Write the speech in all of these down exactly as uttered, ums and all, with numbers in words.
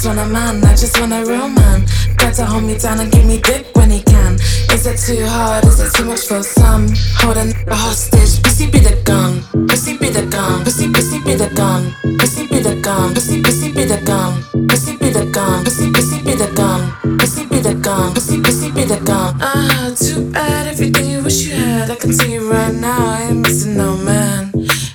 just want a man, I just want a real man. Got to hold me down and give me dick when he can. Is it too hard, is it too much for some? Hold a nigga hostage, pussy be the gun. Pussy be the gun, pussy, pussy be the gun. Pussy be the gun, pussy, pussy be the gun. Pussy be the gun, pussy, pussy be the gun. Pussy be the gun, pussy, pussy be the gun. Ah, too bad, everything you wish you had. I can tell you right now, I ain't missing no man.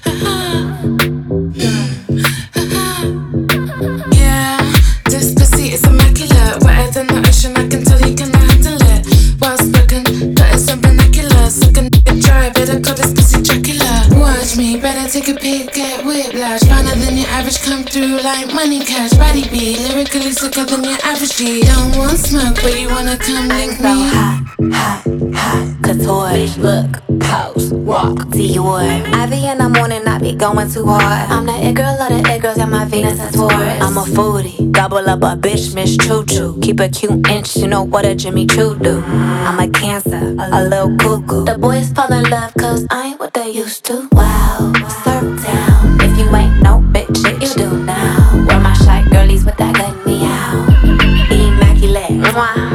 Yeah, this pussy is immaculate. Wetter than the ocean, I can tell you cannot handle it. Well spoken, got it some vernacular. Suck a nigga dry, better call this pussy Dracula. Watch me, better take a peek, get whiplash. Finer than your average, come through like money cash. Body beat, lyrically sicker than your average G. Don't want smoke, but you wanna come link me. Hot, hot, hot, couture. Look, pose, walk, Dior. I be in the morning, I be going too hard. I'm the it girl of the it girls, got my Venus and Taurus. I'm a foodie, gobble up a bitch, Miss Choo Choo. Keep a cute inch, you know what a Jimmy Choo do. I'm a Cancer, a little cuckoo. The boys fall in love, cause I ain't what they used to. Wow, surf down. If you ain't no bitch, shit you do now. Wear my shy girlies with that good meow. Immaculate, mwah.